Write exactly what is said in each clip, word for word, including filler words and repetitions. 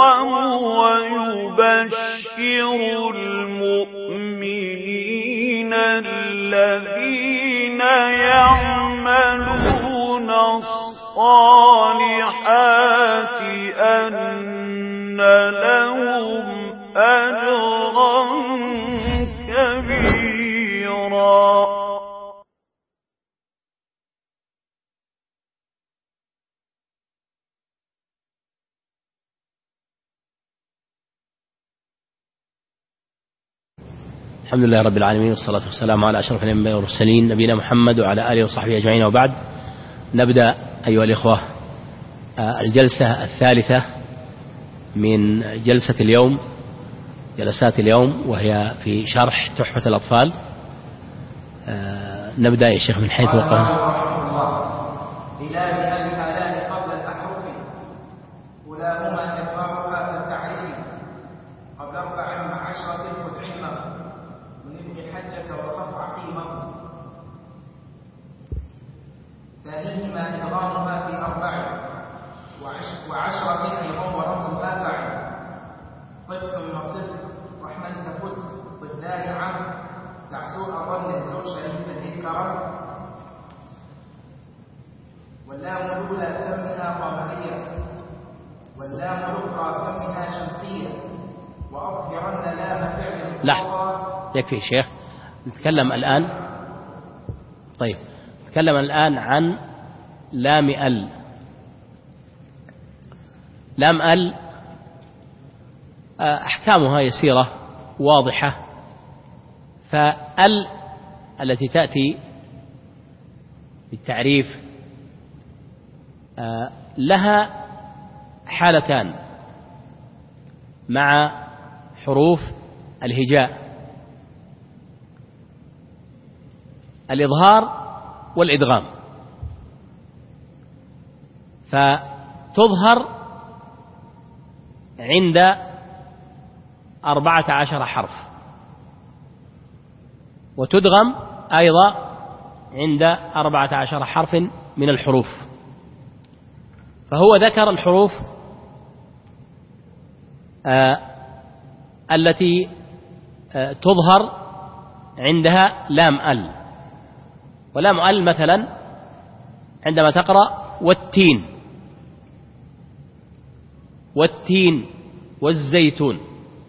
ويبشر المؤمنين الذين يعملون الصالحات أن لهم أجرا كبيرا. الحمد لله رب العالمين، والصلاة والسلام على أشرف الأنبياء والمرسلين نبينا محمد وعلى آله وصحبه أجمعين، وبعد. نبدأ أيها الإخوة الجلسة الثالثة من جلسة اليوم، جلسات اليوم، وهي في شرح تحفة الأطفال. نبدأ يا شيخ من حيث وقفنا. واللام الأولى سمها قمرية، واللام الأخرى سمها شمسية، وأظهرن لام فعل. لا يكفي شيخ، نتكلم الآن. طيب نتكلم الآن عن لام ال. لام ال أحكامها يسيرة واضحة. فال التي تأتي بالتعريف لها حالتان مع حروف الهجاء: الإظهار والإدغام. فتظهر عند أربعة عشر حرف، وتدغم أيضا عند أربعة عشر حرف من الحروف. فهو ذكر الحروف آه التي آه تظهر عندها لام ال. ولام ال مثلا عندما تقرأ والتين والتين والزيتون،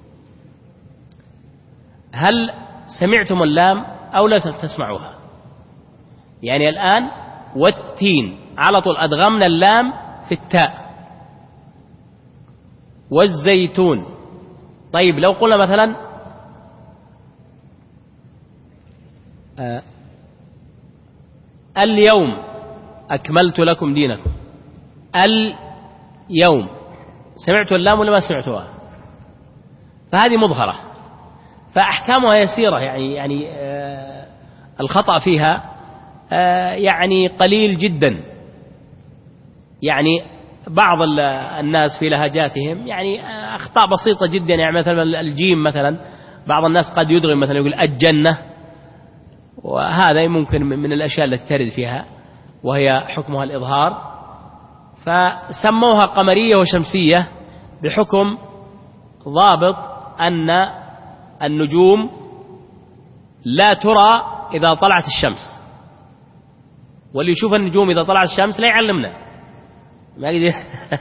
هل سمعتم اللام أو لا تسمعوها؟ يعني الآن والتين على طول أدغمنا اللام في التاء. والزيتون. طيب لو قلنا مثلا آه اليوم أكملت لكم دينكم، اليوم، سمعتوا اللام ولا ما سمعتوها؟ فهذه مظهرة، فأحكامها يسيرة، يعني يعني آه الخطأ فيها آه يعني قليل جدا. يعني بعض الناس في لهجاتهم يعني أخطاء بسيطة جدا. يعني مثلا الجيم مثلا بعض الناس قد يدغم، مثلا يقول الجنة، وهذا ممكن من الأشياء التي ترد فيها، وهي حكمها الإظهار. فسموها قمرية وشمسية بحكم ضابط أن النجوم لا ترى إذا طلعت الشمس، واللي يشوف النجوم إذا طلعت الشمس لا يعلمنا ما قد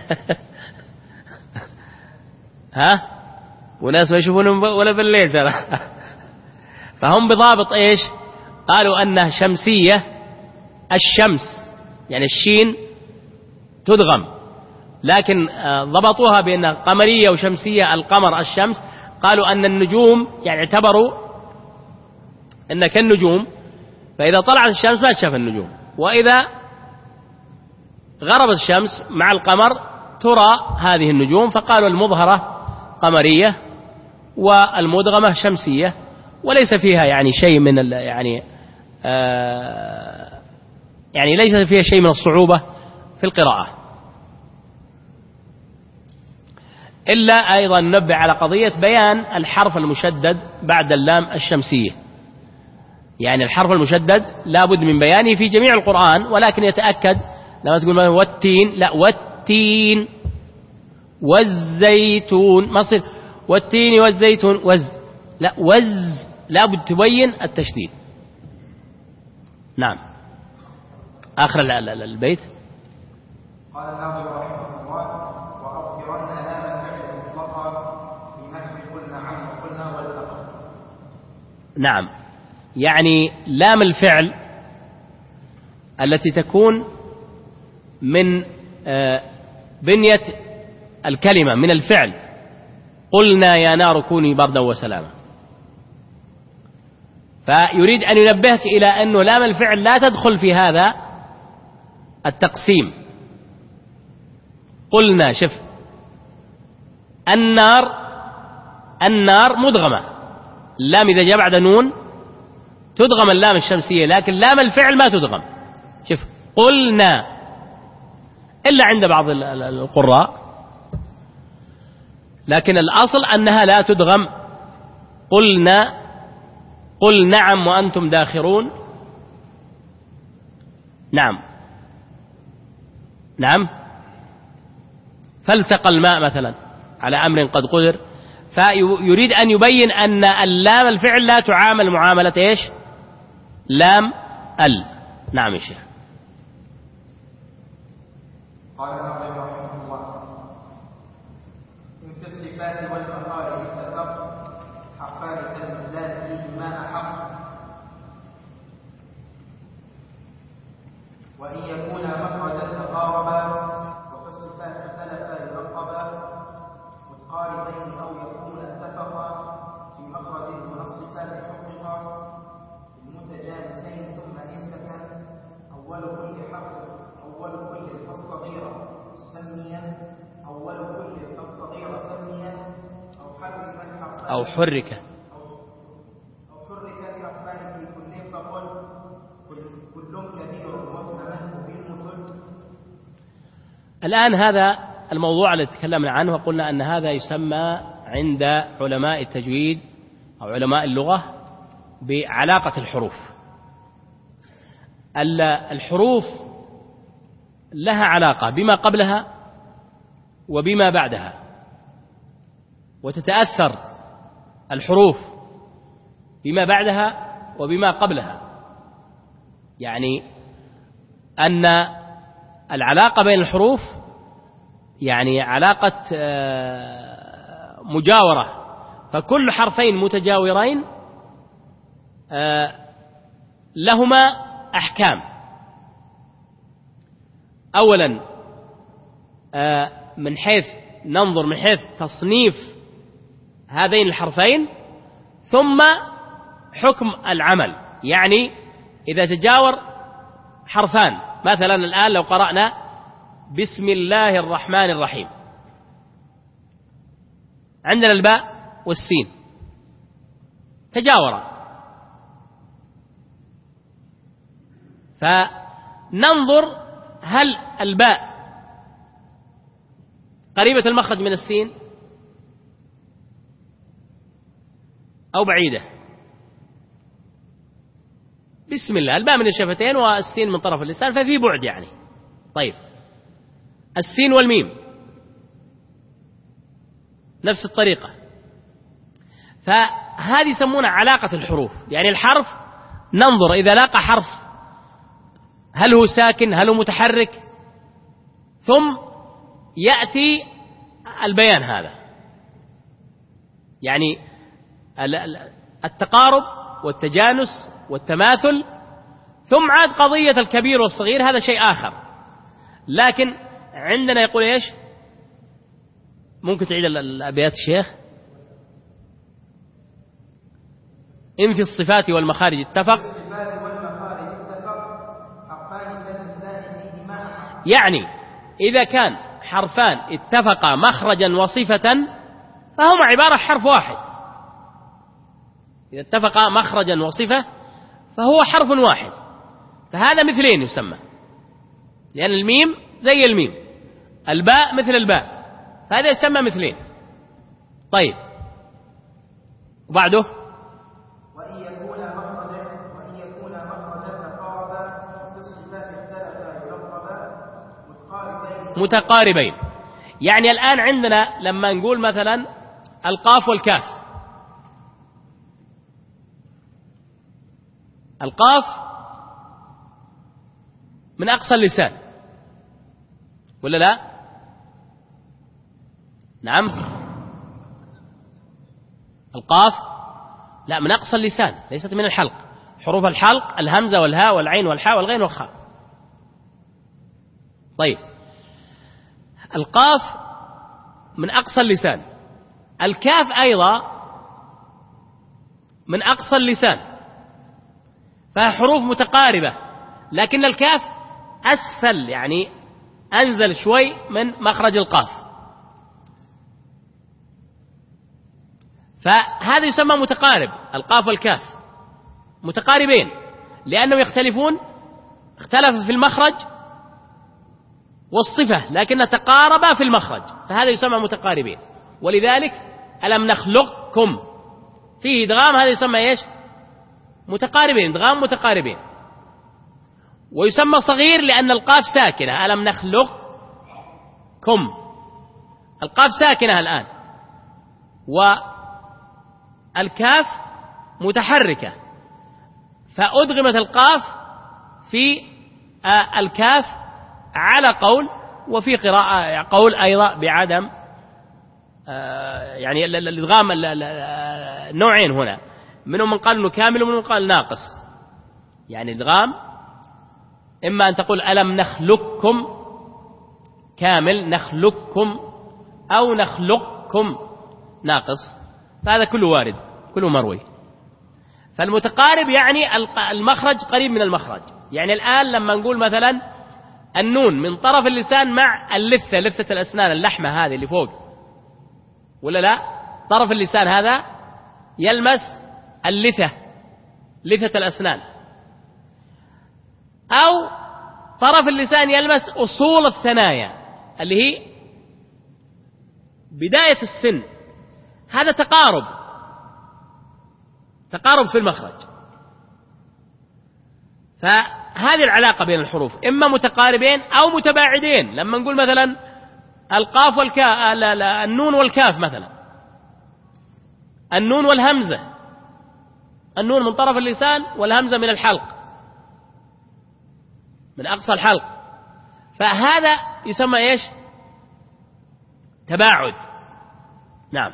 ها وناس ما يشوفون ولا بالليل ترى. فهم بضابط ايش؟ قالوا انها شمسية. الشمس يعني الشين تدغم، لكن ضبطوها بأنها قمرية وشمسية. القمر الشمس. قالوا أن النجوم يعني اعتبروا أن كالنجوم، فإذا طلعت الشمس لا تشاف النجوم، وإذا غربت الشمس مع القمر ترى هذه النجوم. فقالوا المظهرة قمرية والمدغمة شمسية، وليس فيها يعني شيء من يعني آه يعني ليس فيها شيء من الصعوبة في القراءة. إلا أيضا ننبه على قضية بيان الحرف المشدد بعد اللام الشمسية. يعني الحرف المشدد لا بد من بيانه في جميع القرآن، ولكن يتأكد لما تقول والتين، لا والتين والزيتون، ما صير والتين والزيتون وز، لا وز، لا بد تبين التشديد. نعم. آخر البيت. قال الناظم رحمه الله: وأظهرن لام فعل مطلقا في نحو قلنا عنه قلنا والتقى. نعم، يعني لام الفعل التي تكون من بنية الكلمة، من الفعل، قلنا يا نار كوني بردا وسلاما، فيريد أن ينبهك إلى أنه لام الفعل لا تدخل في هذا التقسيم. قلنا، شف النار، النار مدغمة، اللام إذا جاء بعد نون تدغم اللام الشمسية، لكن لام الفعل ما تدغم. شف قلنا، إلا عند بعض القراء، لكن الأصل أنها لا تدغم. قلنا، قل نعم وأنتم داخرون. نعم نعم. فالتقى الماء مثلا على أمر قد قدر، فيريد أن يبين أن اللام الفعل لا تعامل معاملة إيش؟ لام ال. نعم يا شيخ. قال الناظم رحمه الله: إن في الصفات والمخارج اتفق حرفان كالمثلات فيهما أحق، وإن يكونا مخرجا تقاربا وفي الصفات اختلفا يلقبا متقاربين أو يكونا اتفقا في مخرج من الصفات حققا المتجانسين ثم إن سكن أول كل حرف أول كل فالصغيرة سميا أول كل فالصغيرة سميا أو حرك الحرفان أو حرك أو حرك الحرفان في كل فقل كل كبير مفهما بالمثل. الآن هذا الموضوع الذي تكلمنا عنه وقلنا أن هذا يسمى عند علماء التجويد أو علماء اللغة بعلاقة الحروف. الحروف لها علاقة بما قبلها وبما بعدها، وتتأثر الحروف بما بعدها وبما قبلها، يعني أن العلاقة بين الحروف يعني علاقة مجاورة، فكل حرفين متجاورين لهما أحكام. أولا من حيث ننظر من حيث تصنيف هذين الحرفين، ثم حكم العمل، يعني إذا تجاور حرفان، مثلا الآن لو قرأنا بسم الله الرحمن الرحيم، عندنا الباء والسين تجاورا، فننظر هل الباء قريبة المخرج من السين أو بعيدة. بسم الله الباء من الشفتين والسين من طرف اللسان، ففي بعد يعني. طيب السين والميم نفس الطريقة، فهذه يسمونها علاقة الحروف، يعني الحرف ننظر إذا لاقى حرف هل هو ساكن هل هو متحرك، ثم يأتي البيان هذا، يعني التقارب والتجانس والتماثل، ثم عاد قضية الكبير والصغير هذا شيء آخر. لكن عندنا يقول إيش؟ ممكن تعيد الأبيات الشيخ؟ إن في الصفات والمخارج اتفق، يعني إذا كان حرفان اتفقا مخرجا وصفة فهما عبارة حرف واحد. إذا اتفقا مخرجا وصفة فهو حرف واحد، فهذا مثلين يسمى، لأن الميم زي الميم، الباء مثل الباء، فهذا يسمى مثلين. طيب وبعده وإن يكون مخرجا وإن يكون مخرجا تقاربا في الصفات اختلفا يلقبا متقاربين. متقاربين، يعني الآن عندنا لما نقول مثلا القاف والكاف، القاف من أقصى اللسان ولا لا؟ نعم، القاف لا، من أقصى اللسان، ليست من الحلق. حروف الحلق الهمزة والهاء والعين والحاء والغين والخاء. طيب، القاف من أقصى اللسان، الكاف أيضا من أقصى اللسان، فهي حروف متقاربة، لكن الكاف أسفل، يعني أنزل شوي من مخرج القاف، فهذا يسمى متقارب. القاف والكاف متقاربين لأنهم يختلفون، اختلف في المخرج والصفة لكن تقاربا في المخرج، فهذا يسمى متقاربين. ولذلك ألم نخلقكم فيه إدغام، هذا يسمى إيش؟ متقاربين، إدغام متقاربين. ويسمى صغير لأن القاف ساكنة، ألم نخلقكم، القاف ساكنة الآن، والكاف متحركة، فأدغمت القاف في الكاف على قول، وفي قراءة قول أيضا بعدم، يعني الإدغام نوعين هنا، منهم من قال إنه كامل ومنهم من قال ناقص. يعني الإدغام إما أن تقول ألم نخلقكم كامل نخلقكم، أو نخلقكم ناقص، فهذا كله وارد، كله مروي. فالمتقارب يعني المخرج قريب من المخرج. يعني الآن لما نقول مثلا النون من طرف اللسان مع اللثة، لثة الأسنان، اللحمة هذه اللي فوق ولا لا، طرف اللسان هذا يلمس اللثة، لثة الأسنان، أو طرف اللسان يلمس أصول الثنايا اللي هي بداية السن، هذا تقارب، تقارب في المخرج. فهذه العلاقة بين الحروف، إما متقاربين أو متباعدين. لما نقول مثلا القاف والكاف، النون والكاف مثلا، النون والهمزة، النون من طرف اللسان والهمزة من الحلق، من أقصى الحلق، فهذا يسمى إيش؟ تباعد. نعم.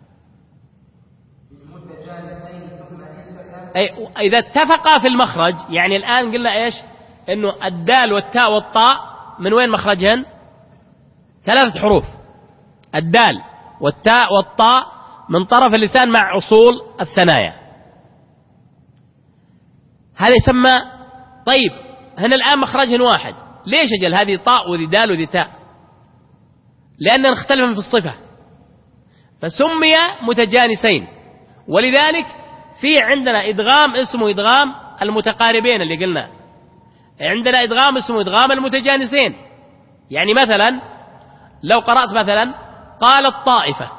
أي إذا اتفقا في المخرج، يعني الآن قلنا إيش؟ إنه الدال والتاء والطاء من وين مخرجهن؟ ثلاثة حروف، الدال والتاء والطاء من طرف اللسان مع أصول الثنايا، هذا يسمى. طيب هنا الآن مخرجهن واحد، ليش أجل هذه طاء وذي دال وذي تاء؟ لأننا نختلف في الصفة، فسمي متجانسين. ولذلك في عندنا إدغام اسمه إدغام المتقاربين اللي قلنا، عندنا إدغام اسمه إدغام المتجانسين. يعني مثلا لو قرأت مثلا قالت طائفة،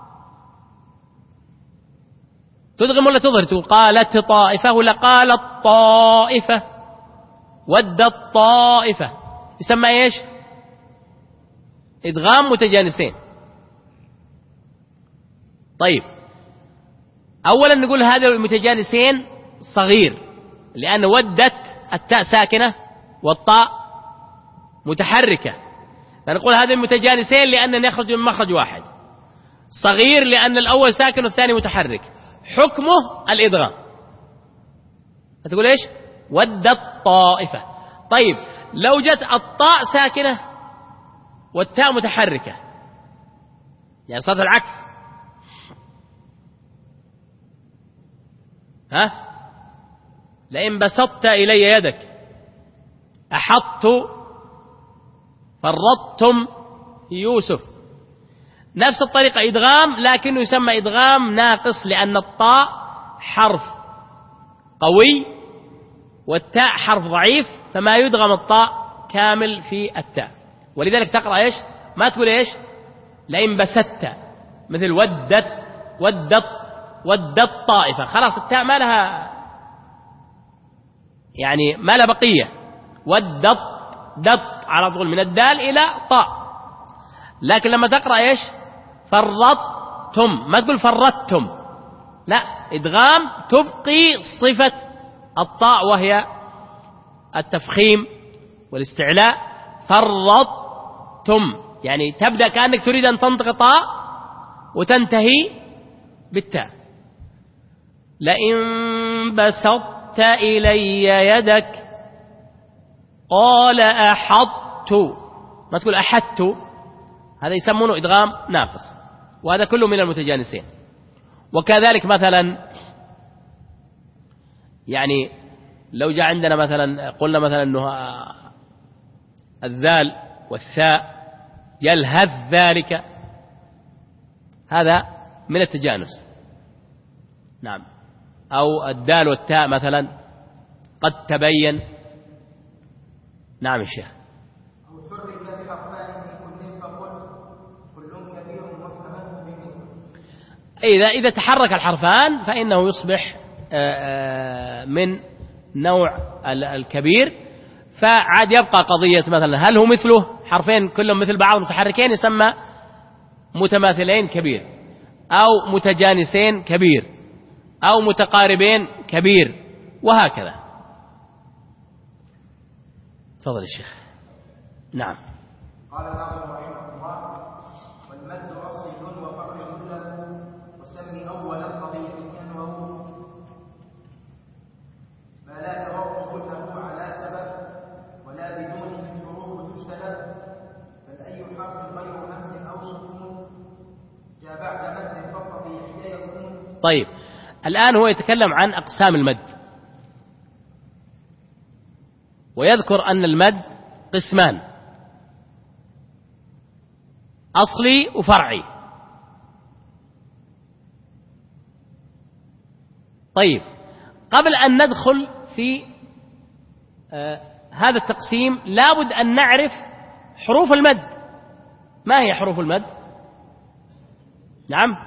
تدغم ولا تظهر؟ تقول قالت طائفة ولا قالت طائفة؟ ودت طائفة، يسمى إيش؟ إدغام متجانسين. طيب أولا نقول هذا المتجانسين صغير، لأن ودت التاء ساكنة والطاء متحركة، فنقول هذا المتجانسين لأنه يخرج من مخرج واحد. صغير لأن الأول ساكن والثاني متحرك، حكمه الإدغام. تقول إيش؟ ودت طائفة. طيب لو جت الطاء ساكنة والتاء متحركة، يعني صارت العكس، ها؟ لئن بسطت إلي يدك أحطت فرطتم يوسف، نفس الطريقة إدغام، لكنه يسمى إدغام ناقص، لأن الطاء حرف قوي والتاء حرف ضعيف، فما يدغم الطاء كامل في التاء. ولذلك تقرأ إيش؟ ما تقول إيش؟ لئن بسطت، مثل ودت ودت ودت طائفة، خلاص التاء ما لها، يعني ما لها بقية، ودت دت على طول من الدال إلى طاء. لكن لما تقرأ إيش؟ فرطتم، ما تقول فرطتم، لا، إدغام تبقي صفة الطاء وهي التفخيم والاستعلاء. فرطتم يعني تبدأ كأنك تريد أن تنطق طاء وتنتهي بالتاء. لئن بسطت إلي يدك قال أحطت، ما تقول أحدت، هذا يسمونه إدغام ناقص، وهذا كله من المتجانسين. وكذلك مثلا يعني لو جاء عندنا مثلا قلنا مثلا أنه الذال والثاء يلهث ذلك، هذا من التجانس. نعم. أو الدال والتاء مثلا قد تبين. نعم الشيخ. أو حرك بحرفان في كل فقل كل كبير مفهما بمثل. إذا إذا تحرك الحرفان فإنه يصبح من نوع الكبير، فعاد يبقى قضية مثلا هل هو مثله، حرفين كلهم مثل بعض متحركين يسمى متماثلين كبير، أو متجانسين كبير، أو متقاربين كبير، وهكذا. تفضل الشيخ. نعم. قال الناظم رحمه الله: والمد أصل وفرع له وسمي أول القضية كأنه ما لا توقف له على سبب ولا بدونه الحروف تجتلب، بل أي حرف غير همز أو سكون جاء بعد مد فالطبيعي يكون. طيب الآن هو يتكلم عن أقسام المد، ويذكر أن المد قسمان: أصلي وفرعي. طيب قبل أن ندخل في آه هذا التقسيم لابد أن نعرف حروف المد. ما هي حروف المد؟ نعم،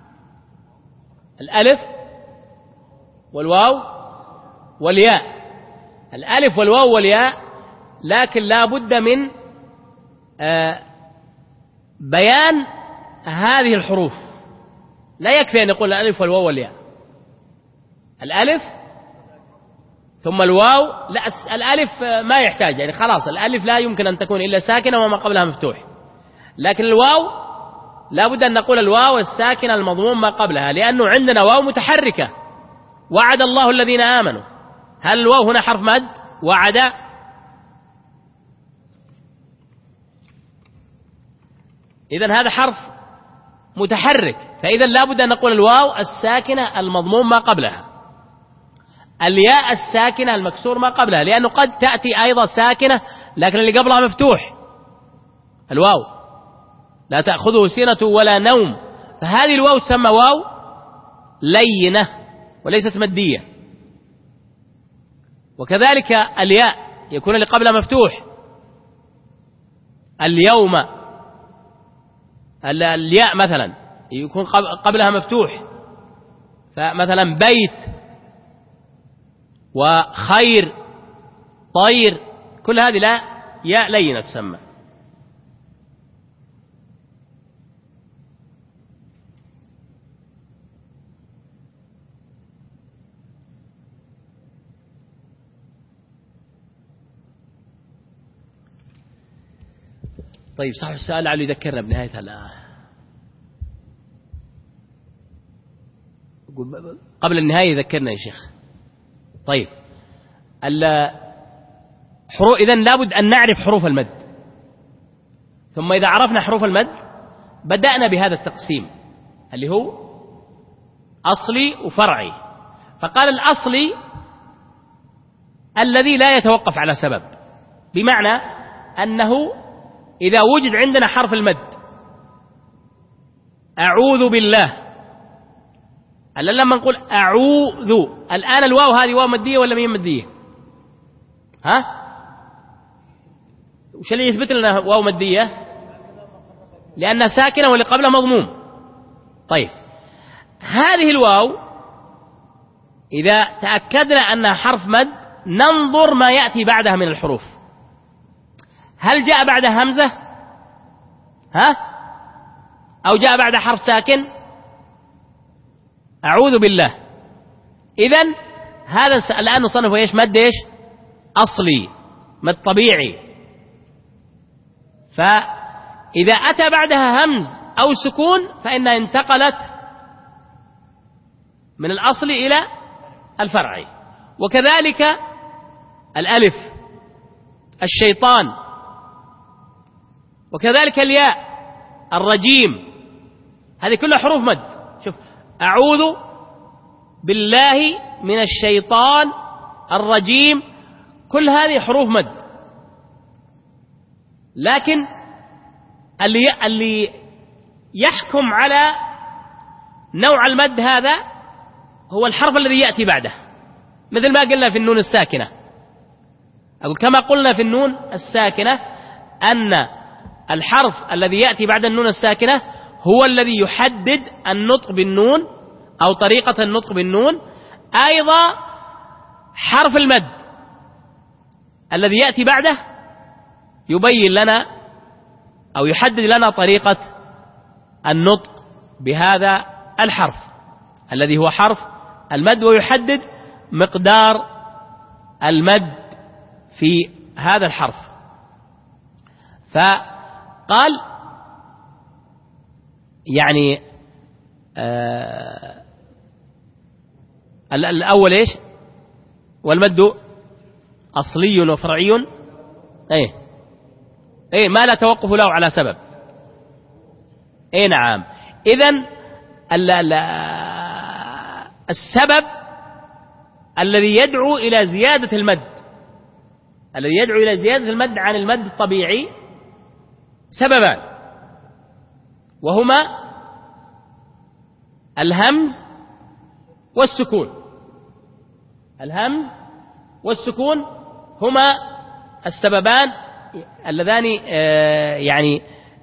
الألف والواو والياء. الألف والواو والياء، لكن لا بد من آه بيان هذه الحروف. لا يكفي أن يقول الألف والواو والياء، الألف ثم الواو، لا، الألف ما يحتاج، يعني خلاص الألف لا يمكن أن تكون إلا ساكنة وما قبلها مفتوح. لكن الواو لا بد أن نقول الواو الساكنة المضموم ما قبلها، لأنه عندنا واو متحركة: وعد الله الذين آمنوا. هل الواو هنا حرف مد؟ وعد. إذن هذا حرف متحرك، فإذا لا بد أن نقول الواو الساكنة المضموم ما قبلها، الياء الساكنة المكسور ما قبلها، لأنه قد تأتي أيضا ساكنة لكن اللي قبلها مفتوح. الواو لا تأخذه سنة ولا نوم، فهذه الواو تسمى واو لينة وليست مدية. وكذلك الياء يكون اللي قبلها مفتوح: اليوم. الياء مثلا يكون قبلها مفتوح، فمثلا بيت وخير طير، كل هذه لا ياء لينة تسمى. طيب صاحب السؤال لعله يذكرنا بنهاية الآن. قبل النهاية يذكرنا يا شيخ. طيب الحروف إذن لابد أن نعرف حروف المد، ثم إذا عرفنا حروف المد بدأنا بهذا التقسيم اللي هو أصلي وفرعي. فقال الأصلي الذي لا يتوقف على سبب، بمعنى أنه إذا وجد عندنا حرف المد أعوذ بالله، ألا لما نقول أعوذ، الآن الواو هذه واو مدية ولا مين مدية؟ ها؟ وش اللي يثبت لنا واو مدية؟ لأنها ساكنة واللي قبلها مضموم. طيب هذه الواو إذا تأكدنا أنها حرف مد ننظر ما يأتي بعدها من الحروف. هل جاء بعدها همزة؟ ها أو جاء بعد حرف ساكن؟ أعوذ بالله. إذن هذا الآن نصنفه إيش؟ مد إيش؟ أصلي، مد طبيعي. فإذا أتى بعدها همز أو سكون فإنها انتقلت من الأصل إلى الفرعي. وكذلك الألف، الشيطان، وكذلك الياء، الرجيم، هذه كلها حروف مد. شوف، أعوذ بالله من الشيطان الرجيم، كل هذه حروف مد. لكن اللي اللي يحكم على نوع المد هذا هو الحرف الذي يأتي بعده، مثل ما قلنا في النون الساكنة. أقول كما قلنا في النون الساكنة أن الحرف الذي يأتي بعد النون الساكنة هو الذي يحدد النطق بالنون أو طريقة النطق بالنون. أيضا حرف المد الذي يأتي بعده يبين لنا أو يحدد لنا طريقة النطق بهذا الحرف الذي هو حرف المد، ويحدد مقدار المد في هذا الحرف. فقال يعني آه الأول إيش؟ والمد أصلي وفرعي، إيه إيه ما لا توقف له على سبب. إيه نعم. إذن السبب الذي يدعو إلى زيادة المد الذي يدعو إلى زيادة المد عن المد الطبيعي سببان، وهما الهمز والسكون. الهمز والسكون هما السببان اللذان يعني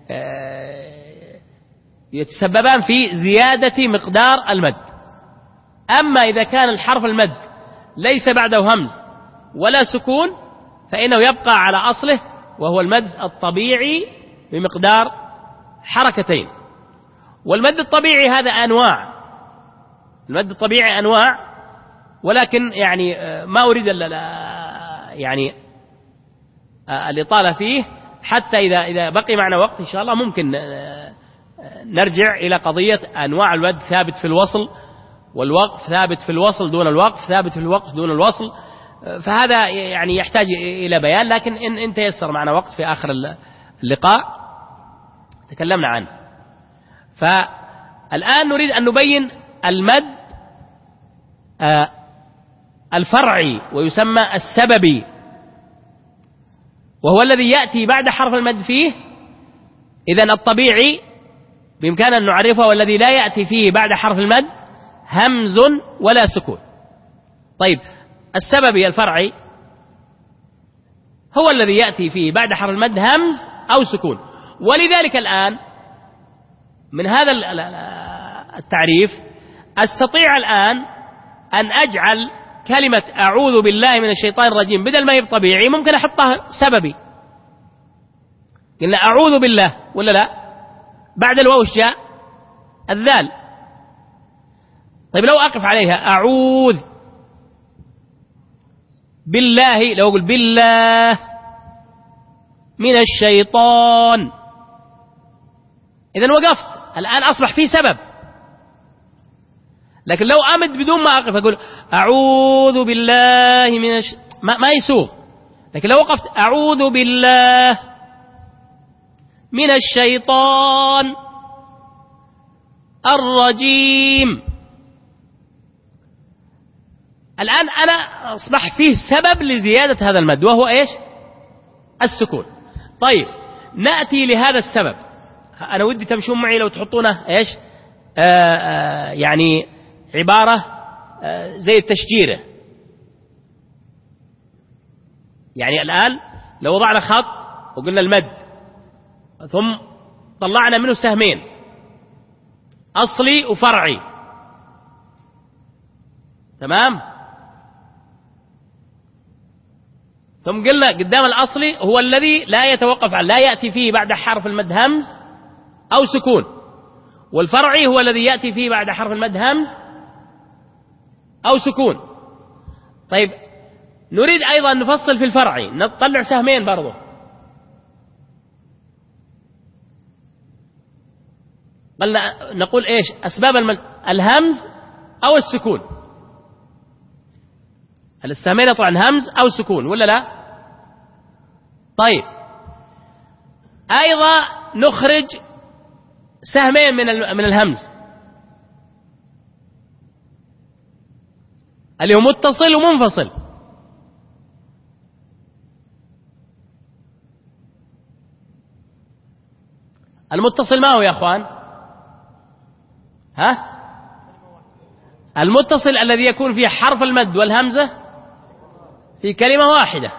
يتسببان في زيادة مقدار المد. أما إذا كان الحرف المد ليس بعده همز ولا سكون فإنه يبقى على أصله، وهو المد الطبيعي بمقدار حركتين. والمد الطبيعي هذا أنواع، المد الطبيعي أنواع، ولكن يعني ما أريد يعني الإطالة فيه، حتى إذا إذا بقي معنا وقت إن شاء الله ممكن نرجع إلى قضية أنواع المد، ثابت في الوصل والوقف، ثابت في الوصل دون الوقف، ثابت في الوقف دون الوصل. فهذا يعني يحتاج إلى بيان، لكن إن إن تيسر معنا وقت في آخر اللقاء تكلمنا عنه. فالآن نريد أن نبين المد الفرعي ويسمى السببي، وهو الذي يأتي بعد حرف المد فيه. إذن الطبيعي بإمكان أن نعرفه، والذي لا يأتي فيه بعد حرف المد همز ولا سكون. طيب، السببي الفرعي هو الذي يأتي فيه بعد حرف المد همز أو سكون. ولذلك الآن من هذا التعريف أستطيع الآن أن أجعل كلمة أعوذ بالله من الشيطان الرجيم بدل ما هي طبيعي ممكن أحطها سببي. قلنا أعوذ بالله ولا لا؟ بعد الواو جاء الذال. طيب لو أقف عليها أعوذ بالله، لو أقول بالله من الشيطان، إذن وقفت، الآن أصبح في سبب. لكن لو أمد بدون ما أقف أقول أعوذ بالله من الش... ما, ما يسوغ. لكن لو وقفت أعوذ بالله من الشيطان الرجيم، الآن أنا أصبح فيه سبب لزيادة هذا المد، وهو إيش؟ السكون. طيب نأتي لهذا السبب. أنا ودي تمشون معي لو تحطونه إيش آآ آآ يعني عبارة زي التشجيرة. يعني الآن لو وضعنا خط وقلنا المد ثم طلعنا منه سهمين، أصلي وفرعي، تمام؟ ثم قلنا قدام الأصلي هو الذي لا يتوقف عن لا يأتي فيه بعد حرف المد همز أو سكون، والفرعي هو الذي يأتي فيه بعد حرف المد همز أو سكون. طيب نريد أيضا نفصل في الفرعي، نطلع سهمين برضو. قلنا نقول إيش أسباب المد؟ الهمز أو السكون. السهمين طبعا همز أو سكون ولا لا؟ طيب أيضا نخرج سهمين من من الهمز اللي هو متصل ومنفصل. المتصل ما هو يا أخوان؟ ها؟ المتصل الذي يكون فيه حرف المد والهمزة في كلمة واحدة.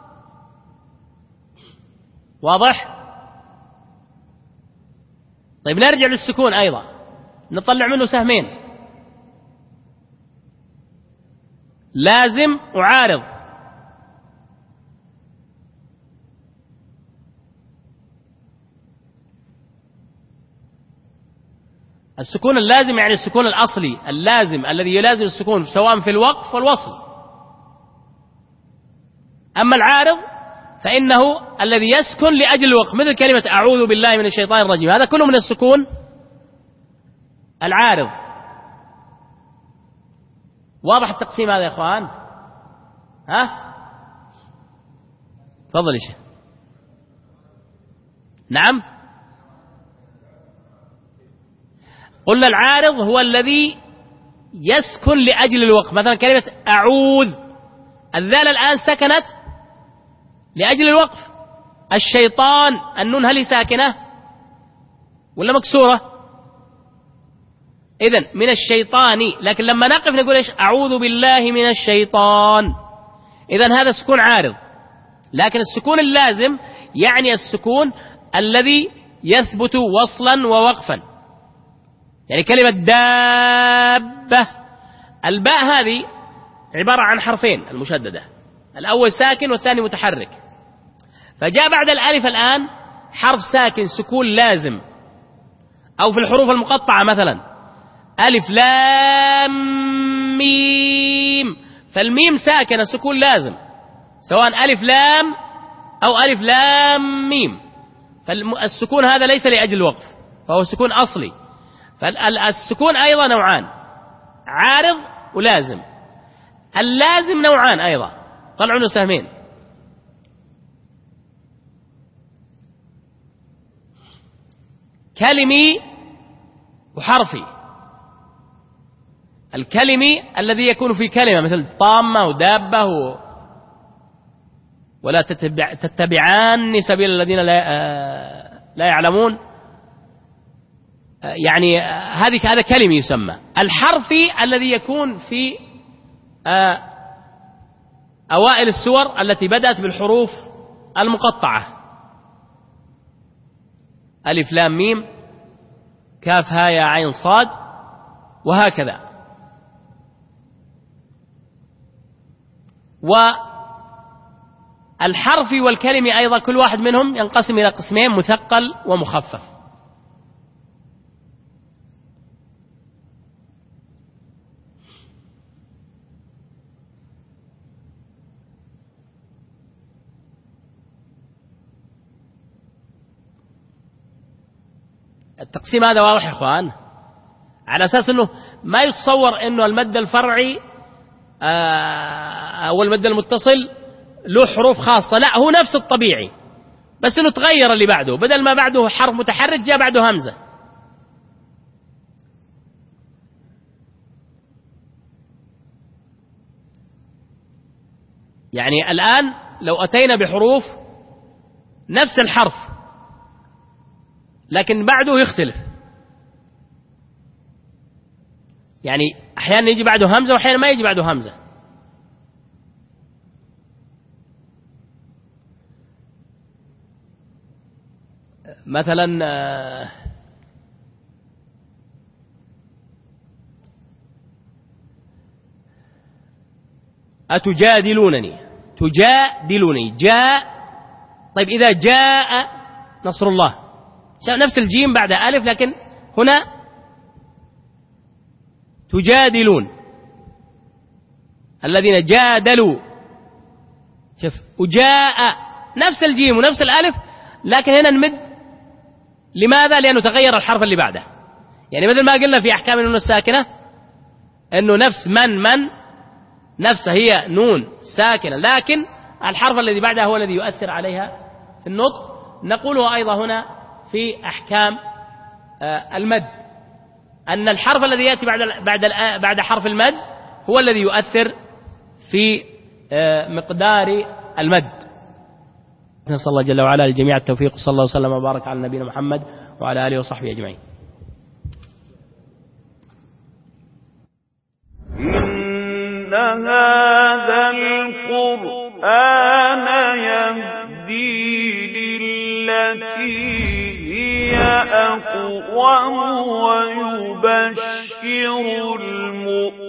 واضح؟ طيب نرجع للسكون أيضا، نطلع منه سهمين، لازم وعارض. السكون اللازم يعني السكون الأصلي اللازم الذي يلازم السكون سواء في الوقف والوصل. أما العارض فإنه الذي يسكن لأجل الوقف، مثل كلمة أعوذ بالله من الشيطان الرجيم، هذا كله من السكون العارض. واضح التقسيم هذا يا إخوان؟ ها؟ تفضل يا شيخ. نعم، قلنا العارض هو الذي يسكن لأجل الوقف. مثلا كلمة أعوذ، الذال الآن سكنت لأجل الوقف. الشيطان، النون هل ساكنة ولا مكسورة؟ إذن من الشيطان، لكن لما نقف نقول إيش؟ أعوذ بالله من الشيطان. إذن هذا سكون عارض. لكن السكون اللازم يعني السكون الذي يثبت وصلا ووقفا. يعني كلمة دابة، الباء هذه عبارة عن حرفين المشددة، الأول ساكن والثاني متحرك، فجاء بعد الألف الآن حرف ساكن سكون لازم. أو في الحروف المقطعة مثلا ألف لام ميم، فالميم ساكنة سكون لازم سواء ألف لام أو ألف لام ميم، فالسكون هذا ليس لأجل الوقف، فهو سكون أصلي. فالسكون أيضا نوعان، عارض ولازم. اللازم نوعان أيضا، طلعوا له سهمين. كلمي وحرفي. الكلمي الذي يكون في كلمة مثل طامة ودابة و... ولا تتبع... تتبعان سبيل الذين لا, لا يعلمون، يعني هذه هذا كلمة يسمى. الحرفي الذي يكون في أوائل السور التي بدأت بالحروف المقطعة، ألف لام ميم كاف ها يا عين صاد وهكذا. والحرف والكلمة أيضا كل واحد منهم ينقسم إلى قسمين، مثقل ومخفف. التقسيم هذا واضح يا إخوان، على أساس أنه ما يتصور أنه المد الفرعي أو المد المتصل له حروف خاصة، لا، هو نفس الطبيعي، بس أنه تغير اللي بعده، بدل ما بعده حرف متحرك جاء بعده همزة. يعني الآن لو أتينا بحروف نفس الحرف لكن بعده يختلف، يعني أحيانا يجي بعده همزة وأحيانا ما يجي بعده همزة. مثلا أتجادلونني، تجادلوني، جاء. طيب إذا جاء نصر الله نفس الجيم بعد ألف، لكن هنا تجادلون، الذين جادلوا. شوف وجاء نفس الجيم ونفس الألف، لكن هنا نمد. لماذا؟ لأنه تغير الحرف اللي بعده. يعني مثل ما قلنا في أحكام النون الساكنة أنه نفس من من نفسها هي نون ساكنة، لكن الحرف الذي بعدها هو الذي يؤثر عليها في النطق. نقوله أيضا هنا في أحكام المد، أن الحرف الذي يأتي بعد بعد بعد حرف المد هو الذي يؤثر في مقدار المد. نسأل الله جل وعلا للجميع التوفيق، صلى الله وسلم وبارك على نبينا محمد وعلى آله وصحبه أجمعين. إن هذا القرآن يهدي للتي هي أقوم ويبشر المؤمنين